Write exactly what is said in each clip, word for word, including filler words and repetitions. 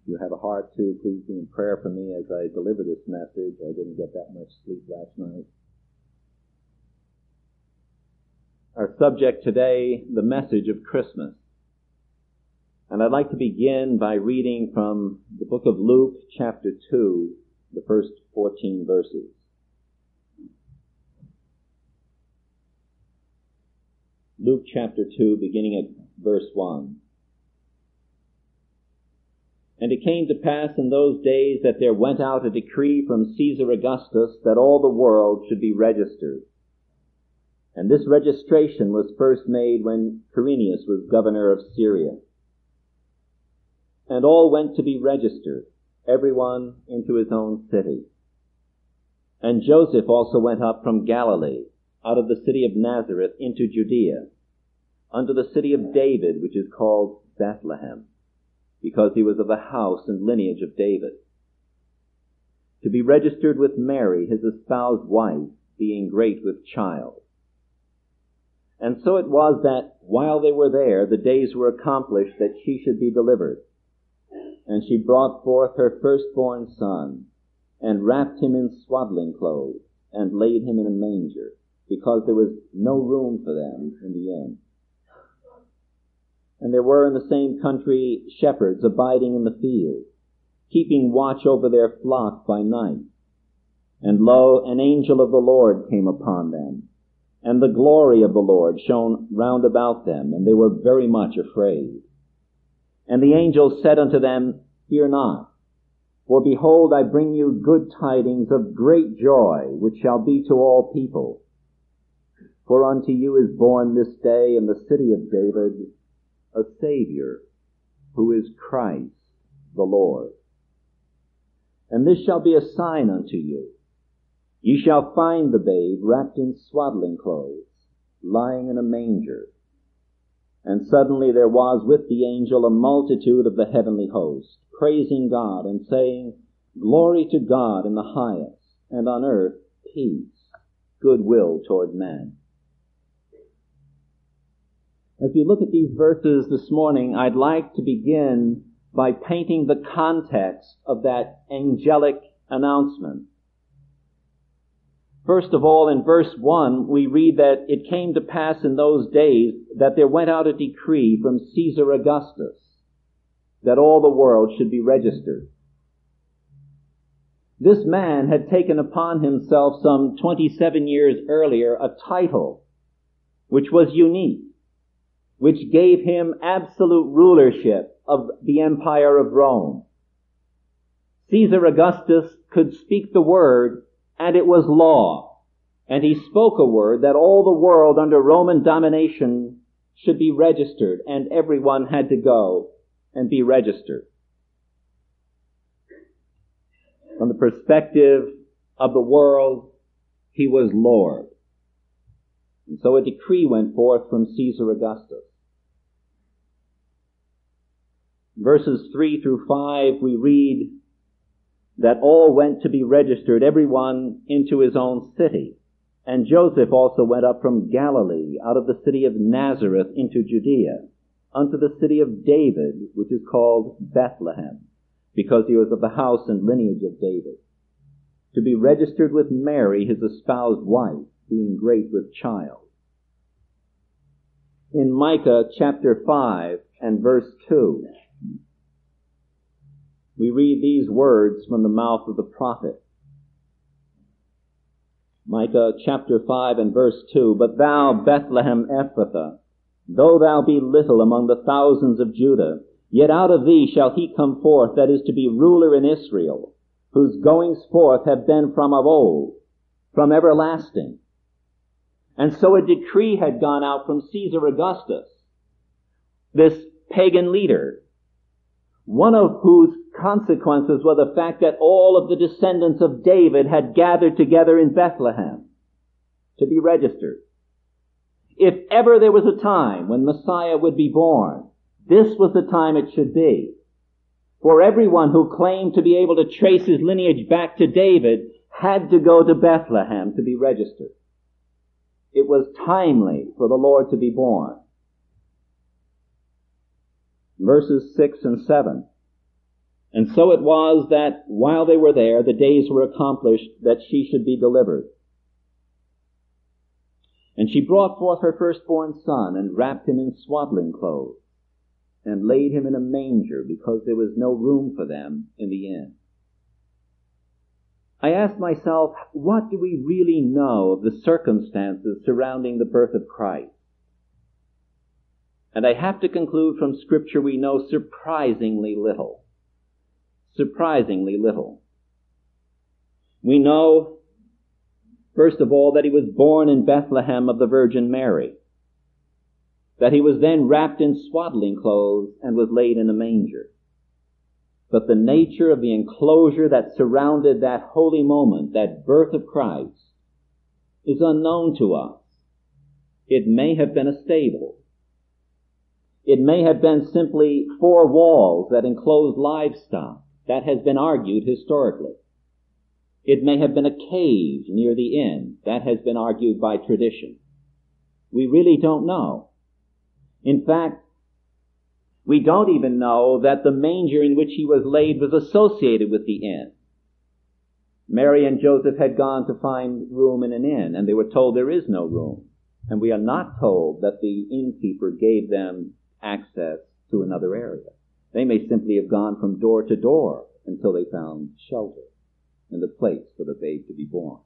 If you have a heart to, please be in prayer for me as I deliver this message. I didn't get that much sleep last night. Our subject today, the message of Christmas. And I'd like to begin by reading from the book of Luke, chapter two, the first fourteen verses. Luke chapter two, beginning at verse one. And it came to pass in those days that there went out a decree from Caesar Augustus that all the world should be registered. And this registration was first made when Quirinius was governor of Syria. And all went to be registered, everyone into his own city. And Joseph also went up from Galilee, out of the city of Nazareth, into Judea, unto the city of David, which is called Bethlehem, because he was of the house and lineage of David, to be registered with Mary, his espoused wife, being great with child. And so it was that, while they were there, the days were accomplished that she should be delivered. And she brought forth her firstborn son, and wrapped him in swaddling clothes, and laid him in a manger, because there was no room for them in the inn. And there were in the same country shepherds abiding in the field, keeping watch over their flock by night. And lo, an angel of the Lord came upon them, and the glory of the Lord shone round about them, and they were very much afraid. And the angel said unto them, Fear not, for behold, I bring you good tidings of great joy, which shall be to all people. For unto you is born this day in the city of David a Savior, who is Christ the Lord. And this shall be a sign unto you. Ye shall find the babe wrapped in swaddling clothes, lying in a manger. And suddenly there was with the angel a multitude of the heavenly host, praising God and saying, Glory to God in the highest, and on earth peace, goodwill toward men. As we look at these verses this morning, I'd like to begin by painting the context of that angelic announcement. First of all, in verse one, we read that it came to pass in those days that there went out a decree from Caesar Augustus that all the world should be registered. This man had taken upon himself some twenty-seven years earlier a title which was unique, which gave him absolute rulership of the Empire of Rome. Caesar Augustus could speak the word, and it was law. And he spoke a word that all the world under Roman domination should be registered, and everyone had to go and be registered. From the perspective of the world, he was Lord. And so a decree went forth from Caesar Augustus. Verses three through five, we read that all went to be registered, everyone into his own city. And Joseph also went up from Galilee, out of the city of Nazareth, into Judea, unto the city of David, which is called Bethlehem, because he was of the house and lineage of David, to be registered with Mary, his espoused wife, being great with child. In Micah chapter five and verse two, we read these words from the mouth of the prophet. Micah chapter five and verse two, But thou, Bethlehem Ephrathah, though thou be little among the thousands of Judah, yet out of thee shall he come forth that is to be ruler in Israel, whose goings forth have been from of old, from everlasting. And so a decree had gone out from Caesar Augustus, this pagan leader, one of whose consequences were the fact that all of the descendants of David had gathered together in Bethlehem to be registered. If ever there was a time when Messiah would be born, this was the time it should be. For everyone who claimed to be able to trace his lineage back to David had to go to Bethlehem to be registered. It was timely for the Lord to be born. Verses six and seven. And so it was that while they were there, the days were accomplished that she should be delivered. And she brought forth her firstborn son, and wrapped him in swaddling clothes, and laid him in a manger, because there was no room for them in the inn. I asked myself, what do we really know of the circumstances surrounding the birth of Christ? And I have to conclude from Scripture we know surprisingly little. Surprisingly little. We know, first of all, that he was born in Bethlehem of the Virgin Mary, that he was then wrapped in swaddling clothes and was laid in a manger. But the nature of the enclosure that surrounded that holy moment, that birth of Christ, is unknown to us. It may have been a stable. It may have been simply four walls that enclosed livestock. That has been argued historically. It may have been a cave near the inn. That has been argued by tradition. We really don't know. In fact, we don't even know that the manger in which he was laid was associated with the inn. Mary and Joseph had gone to find room in an inn, and they were told there is no room. And we are not told that the innkeeper gave them access to another area. They may simply have gone from door to door until they found shelter and a place for the babe to be born.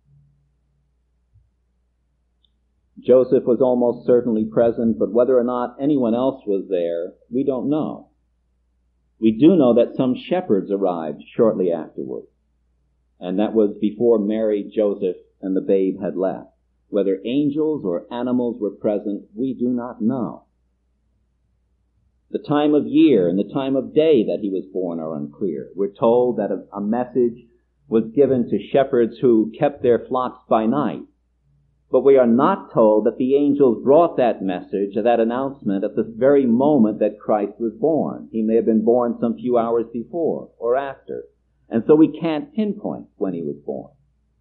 Joseph was almost certainly present, but whether or not anyone else was there, we don't know. We do know that some shepherds arrived shortly afterward, and that was before Mary, Joseph, and the babe had left. Whether angels or animals were present, we do not know. The time of year and the time of day that he was born are unclear. We're told that a, a message was given to shepherds who kept their flocks by night. But we are not told that the angels brought that message, that announcement, at the very moment that Christ was born. He may have been born some few hours before or after. And so we can't pinpoint when he was born.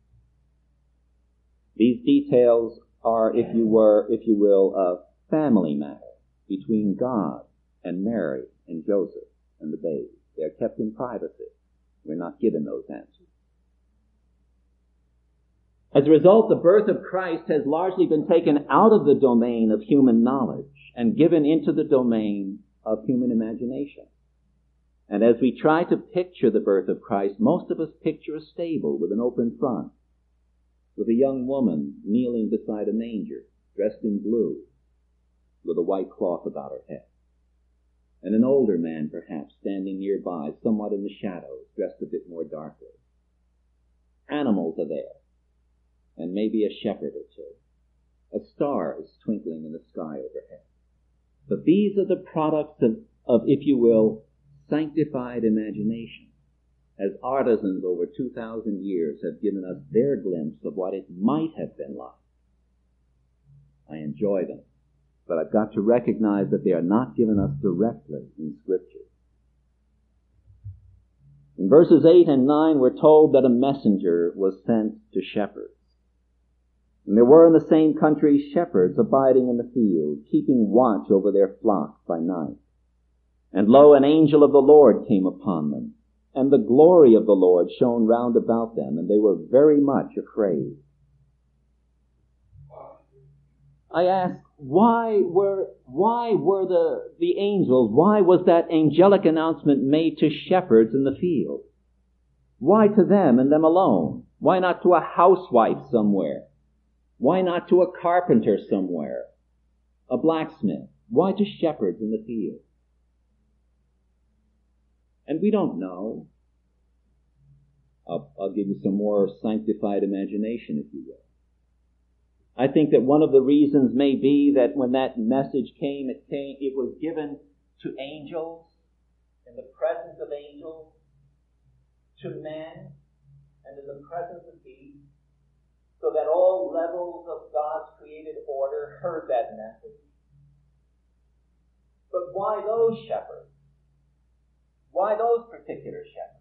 These details are, if you were, if you will, a family matter between God and Mary and Joseph and the baby. They are kept in privacy. We're not given those answers. As a result, the birth of Christ has largely been taken out of the domain of human knowledge and given into the domain of human imagination. And as we try to picture the birth of Christ, most of us picture a stable with an open front, with a young woman kneeling beside a manger, dressed in blue, with a white cloth about her head, and an older man perhaps standing nearby, somewhat in the shadows, dressed a bit more darkly. Animals are there, and maybe a shepherd or two. A star is twinkling in the sky overhead. But these are the products of, of, if you will, sanctified imagination, as artisans over two thousand years have given us their glimpse of what it might have been like. I enjoy them, but I've got to recognize that they are not given us directly in Scripture. In verses eight and nine, we're told that a messenger was sent to shepherds. And there were in the same country shepherds abiding in the field, keeping watch over their flock by night. And lo, an angel of the Lord came upon them, and the glory of the Lord shone round about them, and they were very much afraid. I asked, why were why were the, the angels, why was that angelic announcement made to shepherds in the field? Why to them and them alone? Why not to a housewife somewhere? Why not to a carpenter somewhere? A blacksmith? Why to shepherds in the field? And we don't know. I'll, I'll give you some more sanctified imagination, if you will. I think that one of the reasons may be that when that message came, it came, it was given to angels, in the presence of angels, to men, and in the presence of beasts, so that all levels of God's created order heard that message. But why those shepherds? Why those particular shepherds?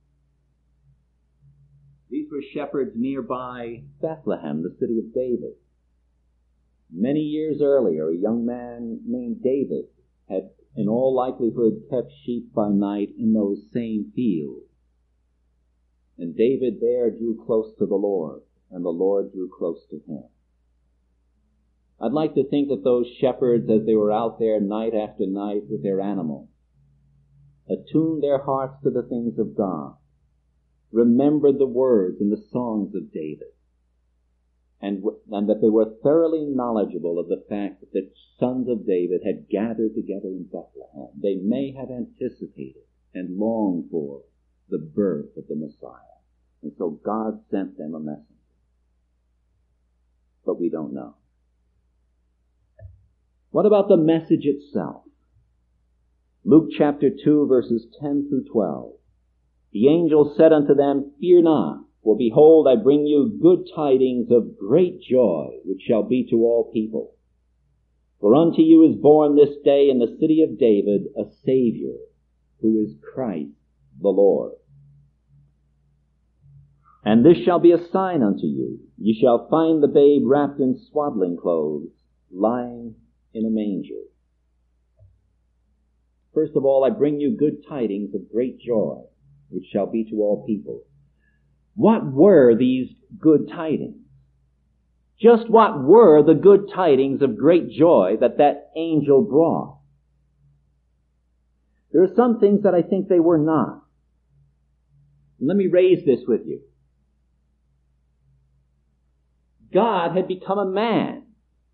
These were shepherds nearby Bethlehem, the city of David. Many years earlier, a young man named David had in all likelihood kept sheep by night in those same fields. And David there drew close to the Lord, and the Lord drew close to him. I'd like to think that those shepherds, as they were out there night after night with their animals, attuned their hearts to the things of God, remembered the words and the songs of David, and, and that they were thoroughly knowledgeable of the fact that the sons of David had gathered together in Bethlehem. They may have anticipated and longed for the birth of the Messiah. And so God sent them a messenger. But we don't know. What about the message itself? Luke chapter two, verses ten through twelve. The angel said unto them, Fear not, for behold, I bring you good tidings of great joy, which shall be to all people. For unto you is born this day in the city of David a Savior, who is Christ the Lord. And this shall be a sign unto you. Ye shall find the babe wrapped in swaddling clothes, lying in a manger. First of all, I bring you good tidings of great joy, which shall be to all people. What were these good tidings? Just what were the good tidings of great joy that that angel brought? There are some things that I think they were not. Let me raise this with you. God had become a man.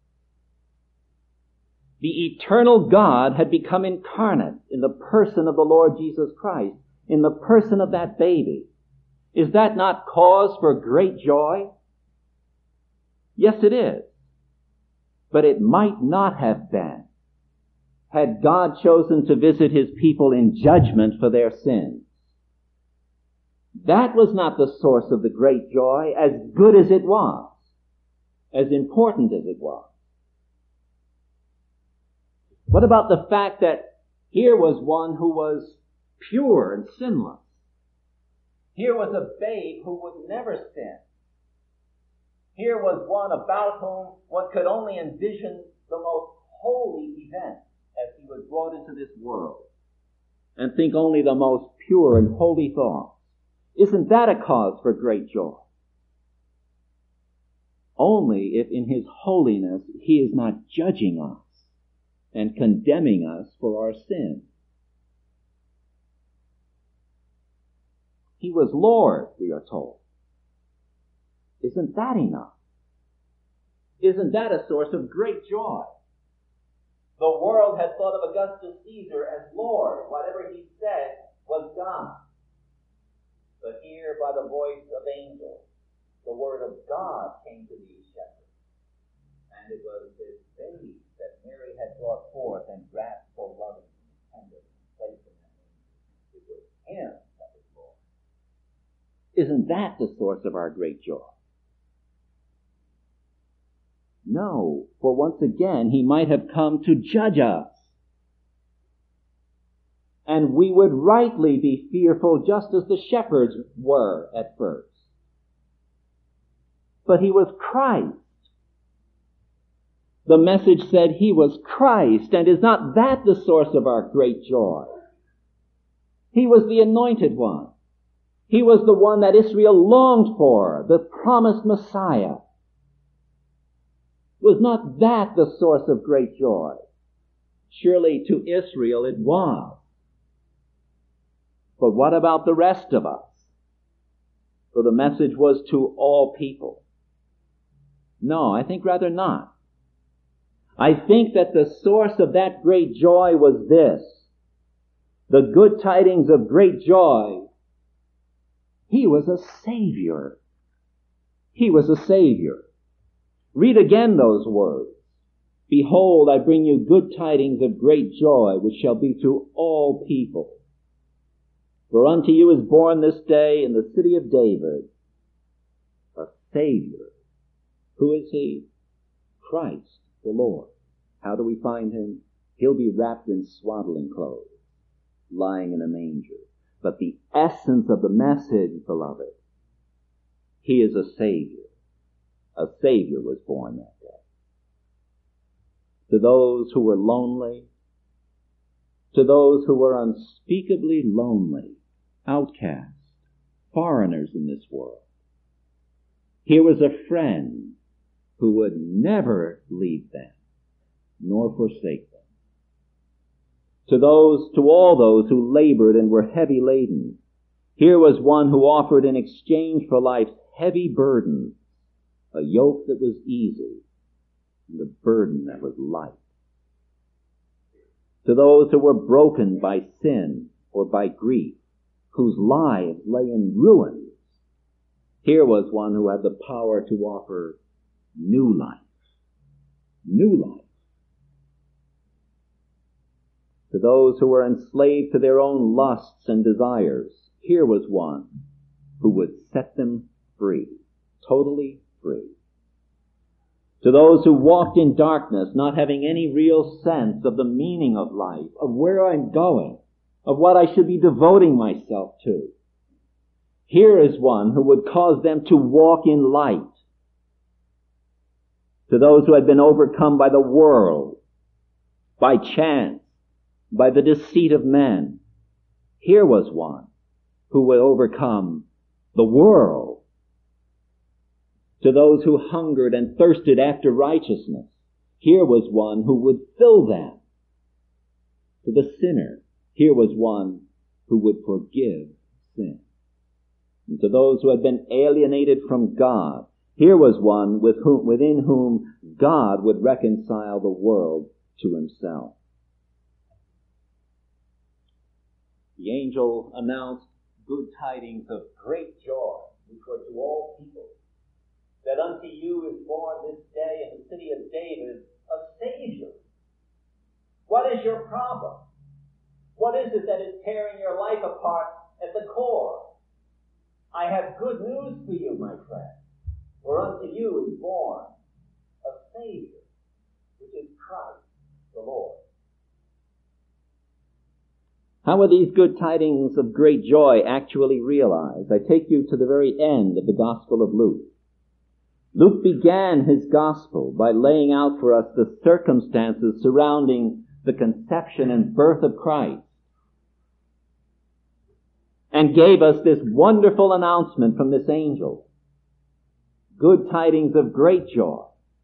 The eternal God had become incarnate in the person of the Lord Jesus Christ, in the person of that baby. Is that not cause for great joy? Yes, it is. But it might not have been had God chosen to visit his people in judgment for their sins. That was not the source of the great joy, as good as it was, as important as it was. What about the fact that here was one who was pure and sinless? Here was a babe who would never sin. Here was one about whom one could only envision the most holy event as he was brought into this world, and think only the most pure and holy thoughts. Isn't that a cause for great joy? Only if in his holiness he is not judging us and condemning us for our sin. He was Lord, we are told. Isn't that enough? Isn't that a source of great joy? The world had thought of Augustus Caesar as Lord. Whatever he said was God. But here, by the voice of angels, the word of God came to these shepherds. And it was this baby that Mary had brought forth and wrapped so loving and tender and placed in that manger. It was him that was Lord. Isn't that the source of our great joy? No, for once again, he might have come to judge us. And we would rightly be fearful just as the shepherds were at first. But he was Christ. The message said he was Christ, and is not that the source of our great joy? He was the anointed one. He was the one that Israel longed for, the promised Messiah. Was not that the source of great joy? Surely to Israel it was. But what about the rest of us? For the message was to all people. No, I think rather not. I think that the source of that great joy was this. The good tidings of great joy. He was a Savior. He was a Savior. Read again those words. Behold, I bring you good tidings of great joy, which shall be to all people. For unto you is born this day in the city of David a Savior. Who is he? Christ the Lord. How do we find him? He'll be wrapped in swaddling clothes, lying in a manger. But the essence of the message, beloved, he is a Savior. A Savior was born that day. To those who were lonely, to those who were unspeakably lonely, outcasts, foreigners in this world. Here was a friend who would never leave them, nor forsake them. To those, to all those who labored and were heavy laden, here was one who offered in exchange for life's heavy burdens a yoke that was easy and a burden that was light. To those who were broken by sin or by grief, whose lives lay in ruins, here was one who had the power to offer new life. New life. To those who were enslaved to their own lusts and desires, here was one who would set them free, totally free. To those who walked in darkness, not having any real sense of the meaning of life, of where I'm going, of what I should be devoting myself to, here is one who would cause them to walk in light. To those who had been overcome by the world, by chance, by the deceit of men, here was one who would overcome the world. To those who hungered and thirsted after righteousness, here was one who would fill them. To the sinner, here was one who would forgive sin. And to those who had been alienated from God, here was one with whom, within whom God would reconcile the world to himself. The angel announced good tidings of great joy, which were to all people, that unto you is born this day in the city of David a Savior. What is your problem? What is it that is tearing your life apart at the core? I have good news for you, my friend. For unto you is born a Savior, which is Christ the Lord. How are these good tidings of great joy actually realized? I take you to the very end of the Gospel of Luke. Luke began his Gospel by laying out for us the circumstances surrounding the conception and birth of Christ, and gave us this wonderful announcement from this angel. Good tidings of great joy.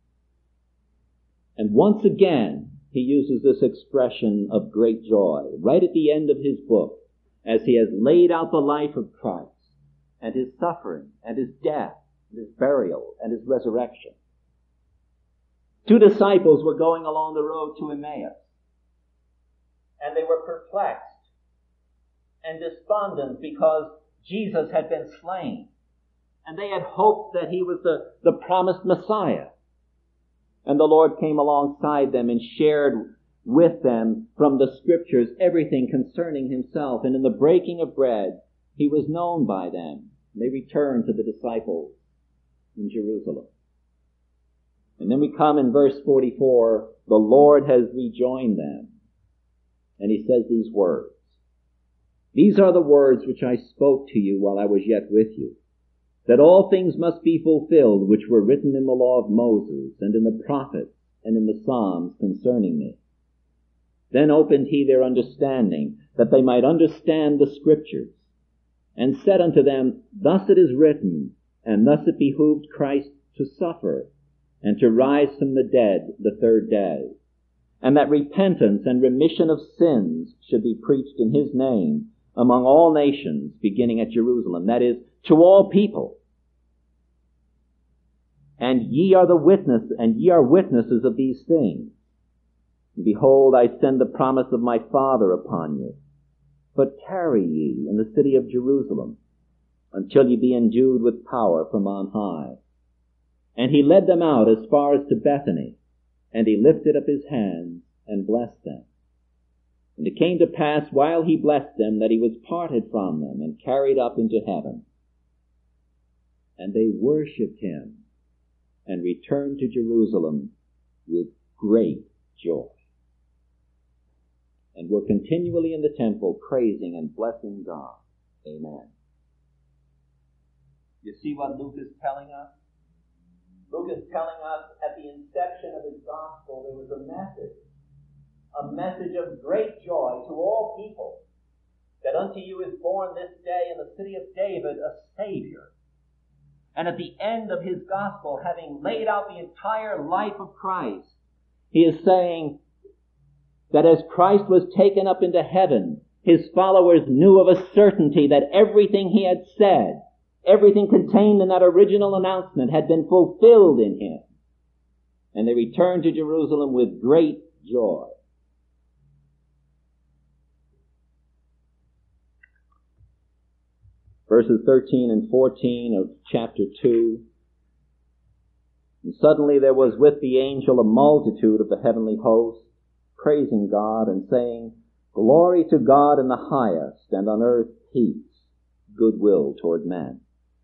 And once again, he uses this expression of great joy right at the end of his book, as he has laid out the life of Christ and his suffering and his death and his burial and his resurrection. Two disciples were going along the road to Emmaus, and they were perplexed and despondent because Jesus had been slain, and they had hoped that he was the, the promised Messiah. And the Lord came alongside them and shared with them from the Scriptures everything concerning himself. And in the breaking of bread, he was known by them. They returned to the disciples in Jerusalem. And then we come in verse forty-four, the Lord has rejoined them. And he says these words, "These are the words which I spoke to you while I was yet with you, that all things must be fulfilled which were written in the law of Moses, and in the prophets, and in the Psalms concerning me. Then opened he their understanding, that they might understand the Scriptures, and said unto them, Thus it is written, and thus it behooved Christ to suffer, and to rise from the dead the third day, and that repentance and remission of sins should be preached in his name among all nations, beginning at Jerusalem," that is, to all people. "And ye are the witness, and ye are witnesses of these things. And behold, I send the promise of my Father upon you. But tarry ye in the city of Jerusalem, until ye be endued with power from on high." And he led them out as far as to Bethany, and he lifted up his hands and blessed them. And it came to pass, while he blessed them, that he was parted from them and carried up into heaven. And they worshipped him and returned to Jerusalem with great joy, and were continually in the temple praising and blessing God. Amen. You see what Luke is telling us? Luke is telling us at the inception of his gospel there was a message a message of great joy to all people, that unto you is born this day in the city of David a Savior. And at the end of his gospel, having laid out the entire life of Christ, he is saying that as Christ was taken up into heaven, his followers knew of a certainty that everything he had said, everything contained in that original announcement had been fulfilled in him. And they returned to Jerusalem with great joy. Verses thirteen and fourteen of chapter two. And suddenly there was with the angel a multitude of the heavenly host, praising God and saying, Glory to God in the highest, and on earth peace, goodwill toward men.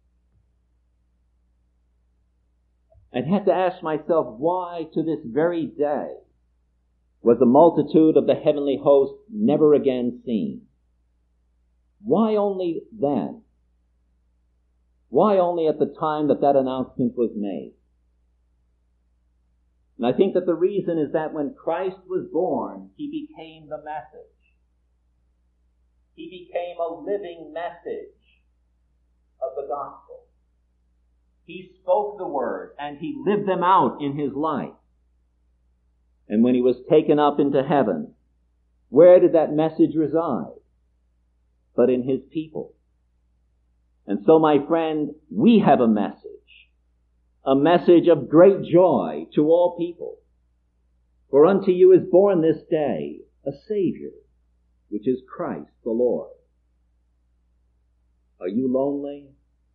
I'd have to ask myself, why to this very day was the multitude of the heavenly host never again seen? Why only then? Why only at the time that that announcement was made? And I think that the reason is that when Christ was born, he became the message. He became a living message of the gospel. He spoke the word and he lived them out in his life. And when he was taken up into heaven, where did that message reside? But in his people. And so, my friend, we have a message. A message of great joy to all people. For unto you is born this day a Savior, which is Christ the Lord. Are you lonely?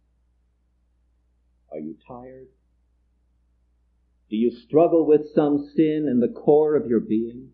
Are you tired? Do you struggle with some sin in the core of your being?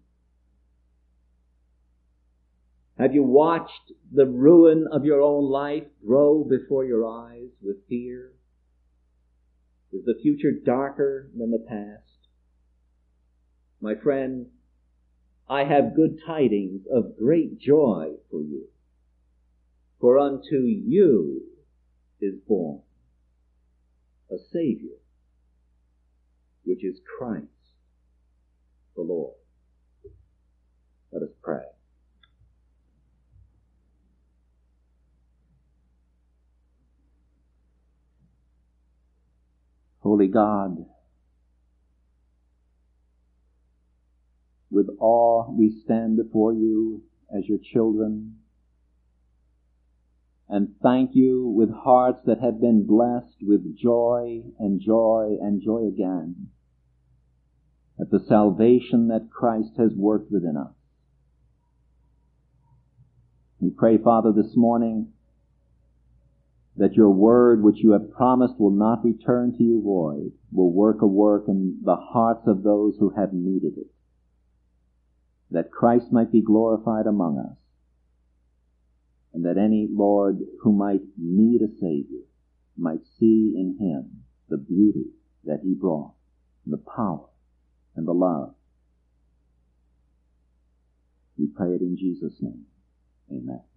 Have you watched the ruin of your own life grow before your eyes with fear? Is the future darker than the past? My friend, I have good tidings of great joy for you. For unto you is born a Savior, which is Christ the Lord. Let us pray. Holy God, with awe we stand before you as your children, and thank you with hearts that have been blessed with joy and joy and joy again at the salvation that Christ has worked within us. We pray, Father, this morning that your word which you have promised will not return to you void, will work a work in the hearts of those who have needed it, that Christ might be glorified among us, and that any, Lord, who might need a Savior might see in him the beauty that he brought, the power and the love. We pray it in Jesus' name. Amen.